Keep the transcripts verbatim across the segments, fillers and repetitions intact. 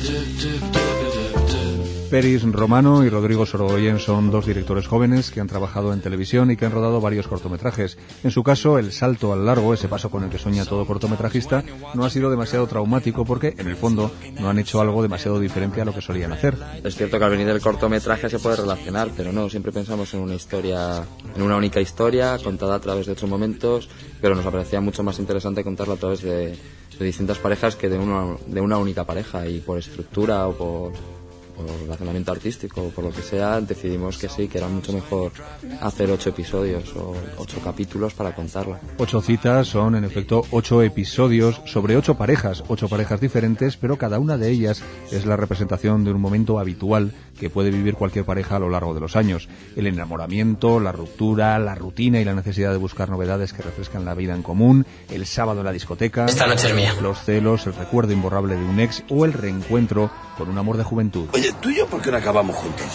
Peris Romano y Rodrigo Sorogoyen son dos directores jóvenes que han trabajado en televisión y que han rodado varios cortometrajes. En su caso, el salto al largo, ese paso con el que sueña todo cortometrajista, no ha sido demasiado traumático porque, en el fondo, no han hecho algo demasiado diferente a lo que solían hacer. Es cierto que al venir del cortometraje se puede relacionar, pero no, siempre pensamos en una historia, en una única historia, contada a través de ocho momentos, pero nos parecía mucho más interesante contarla a través de, de distintas parejas que de una, de una única pareja, y por estructura o por... por razonamiento artístico o por lo que sea, decidimos que sí, que era mucho mejor hacer ocho episodios o ocho capítulos para contarla. Ocho citas son, en efecto, ocho episodios sobre ocho parejas, ocho parejas diferentes, pero cada una de ellas es la representación de un momento habitual que puede vivir cualquier pareja a lo largo de los años. El enamoramiento, la ruptura, la rutina y la necesidad de buscar novedades que refrescan la vida en común, el sábado en la discoteca, esta noche es mía, los celos, el recuerdo imborrable de un ex o el reencuentro con un amor de juventud. Oye, ¿tú y yo por qué no acabamos juntos?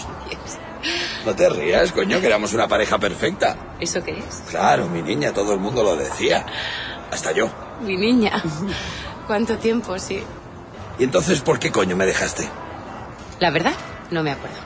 No te rías, coño, que éramos una pareja perfecta. ¿Eso qué es? Claro, mi niña, todo el mundo lo decía. Hasta yo. Mi niña. ¿Cuánto tiempo, sí? ¿Y entonces por qué coño me dejaste? La verdad, no me acuerdo.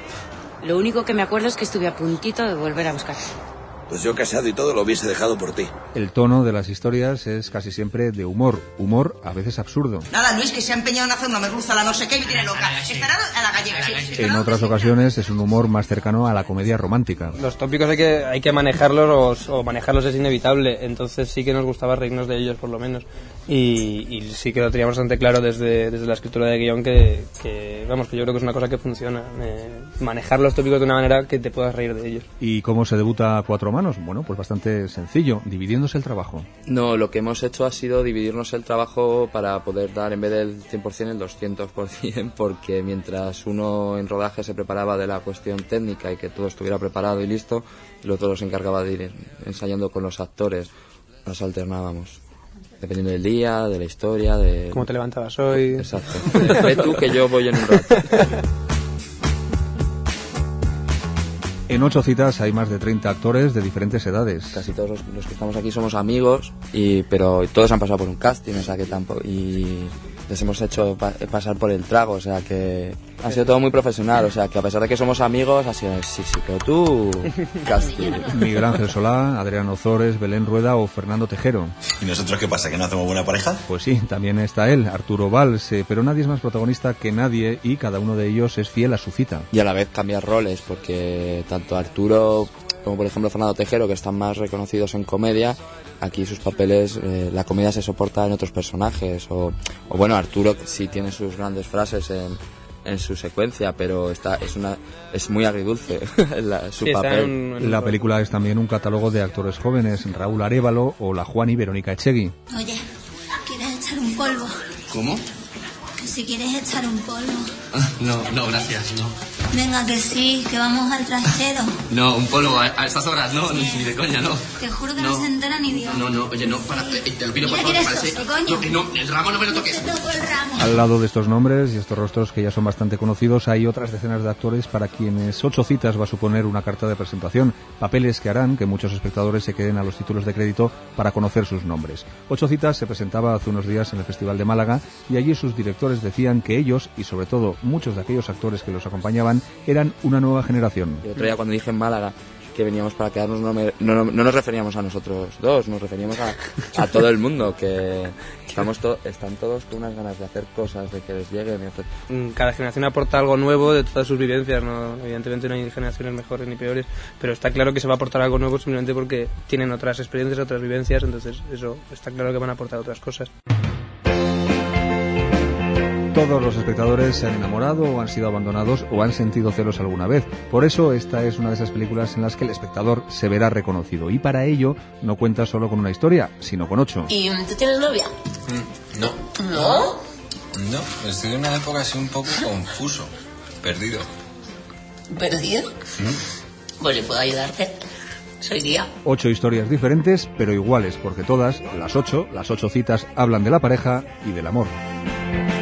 Lo único que me acuerdo es que estuve a puntito de volver a buscarte. Pues yo casado y todo lo hubiese dejado por ti. El tono de las historias es casi siempre de humor, humor a veces absurdo. Nada, Luis, que se ha empeñado en hacer una merluza a la no sé qué y me tiene loca. Estará a la gallega, sí. En otras ocasiones es un humor más cercano a la comedia romántica. Los tópicos hay que, hay que manejarlos o, o manejarlos es inevitable, entonces sí que nos gustaba reírnos de ellos por lo menos. Y, y sí que lo teníamos bastante claro desde, desde la escritura de guión que, que, vamos, que yo creo que es una cosa que funciona. Eh, manejar los tópicos de una manera que te puedas reír de ellos. ¿Y cómo se debuta a cuatro manos? Bueno, pues bastante sencillo, dividiéndose el trabajo. No, lo que hemos hecho ha sido dividirnos el trabajo para poder dar, en vez del cien por ciento, el doscientos por ciento, porque mientras uno en rodaje se preparaba de la cuestión técnica y que todo estuviera preparado y listo, el otro se encargaba de ir ensayando con los actores. Nos alternábamos, dependiendo del día, de la historia, de... ¿Cómo te levantabas hoy? Exacto. Ve tú que yo voy en un rato. En ocho citas hay más de treinta actores de diferentes edades. Casi todos los, los que estamos aquí somos amigos, y pero todos han pasado por un casting, o sea que tampoco, y les hemos hecho pa- pasar por el trago, o sea que ha sido todo muy profesional, o sea que a pesar de que somos amigos, ha sido sí, sí, pero tú, casting. Miguel Ángel Solá, Adriano Ozores, Belén Rueda o Fernando Tejero. ¿Y nosotros qué pasa, que no hacemos buena pareja? Pues sí, también está él, Arturo Valls, eh, pero nadie es más protagonista que nadie y cada uno de ellos es fiel a su cita. Y a la vez cambiar roles, porque tanto Arturo como por ejemplo Fernando Tejero, que están más reconocidos en comedia, aquí sus papeles, eh, la comedia se soporta en otros personajes, o, o bueno, Arturo sí tiene sus grandes frases en, en su secuencia, pero está es una es muy agridulce la, su sí, papel. En un, en la película es también un catálogo de actores jóvenes, Raúl Arévalo o la Juan y Verónica Echegui. Oye, ¿quieres echar un polvo? ¿Cómo? Que si quieres echar un polvo. Ah, no, no, gracias, no. Venga, que sí, que vamos al trastero. No, un polvo a, a estas horas, no, sí. Ni de coña, no. Te juro que no, no se entera ni Dios. No, no, oye, no, para, eh, te lo pido por favor, parece. Eso, no, que no, el ramo no me lo toques. Te toco el ramo. Al lado de estos nombres y estos rostros que ya son bastante conocidos, hay otras decenas de actores para quienes ocho citas va a suponer una carta de presentación, papeles que harán que muchos espectadores se queden a los títulos de crédito para conocer sus nombres. Ocho citas se presentaba hace unos días en el Festival de Málaga y allí sus directores decían que ellos, y sobre todo muchos de aquellos actores que los acompañaban, eran una nueva generación. El otro día cuando dije en Málaga que veníamos para quedarnos, no, me, no, no nos referíamos a nosotros dos, nos referíamos a, a todo el mundo, que estamos to, están todos con unas ganas de hacer cosas, de que les lleguen. Cada generación aporta algo nuevo de todas sus vivencias, ¿no? Evidentemente no hay generaciones mejores ni peores, pero está claro que se va a aportar algo nuevo simplemente porque tienen otras experiencias, otras vivencias, entonces eso está claro que van a aportar otras cosas. Todos los espectadores se han enamorado o han sido abandonados o han sentido celos alguna vez. Por eso esta es una de esas películas en las que el espectador se verá reconocido. Y para ello no cuenta solo con una historia, sino con ocho. ¿Y tú tienes novia? Mm, no. ¿No? No, estoy en una época así un poco confuso, perdido. ¿Perdido? ¿Mm? Pues yo puedo ayudarte. Soy guía. Ocho historias diferentes, pero iguales, porque todas, las ocho, las ocho citas, hablan de la pareja y del amor.